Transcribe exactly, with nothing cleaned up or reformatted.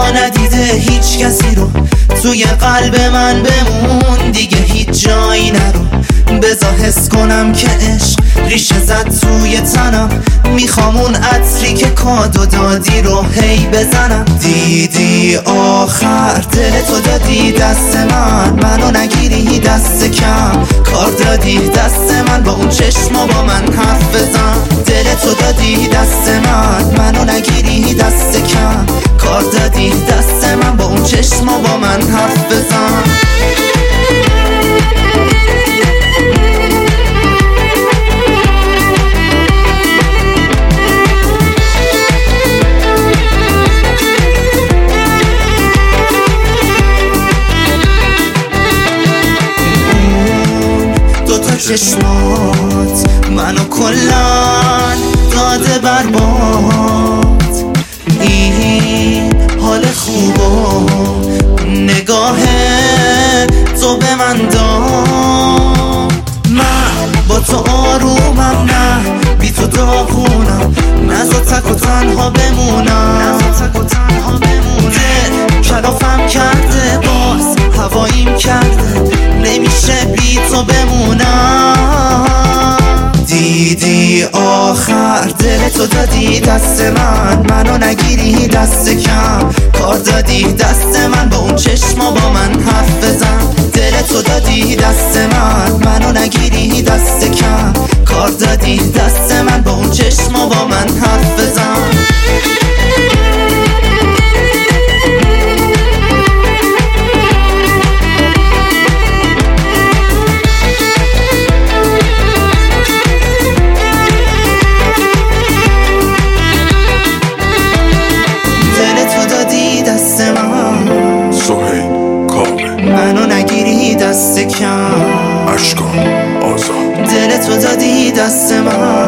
ندیده هیچ کسی رو، توی قلب من بمون دیگه هیچ جایی نرو. بذار حس کنم که عشق ریشه زد توی تنم، میخوام اون عطری که کادو دادی رو هی بزنم. دیدی آخر دل تو دادی دست من، منو نگیری دست کم، کار دادی دست من با اون چشم و با من حرف بزن. دل تو دادی دست من، منو نگیری دست کم، کار دادی دست من با اون چشم و با من حرف بزن. چشمات منو کلن داده برباد، این حال خوب و نگاه تو به من داد. من با تو آرومم، نه بی تو داغونم، نزا تک و تنها بمونم. دل کلافم کرده باز هواییم کرده، نمیشه بی تو بمونم. دیدی آخر دل تو دادی دست من، منو نگیری دست کم، کار دادی دست من با اون چشم و با من حرف بزن. دل تو دادی دست من، منو نگیری دست کم، کار دادی دست من با اون چشم و با من حرف بزن. منو نگیری دست کم، اشکان آزاد. دل تو دادی دست من،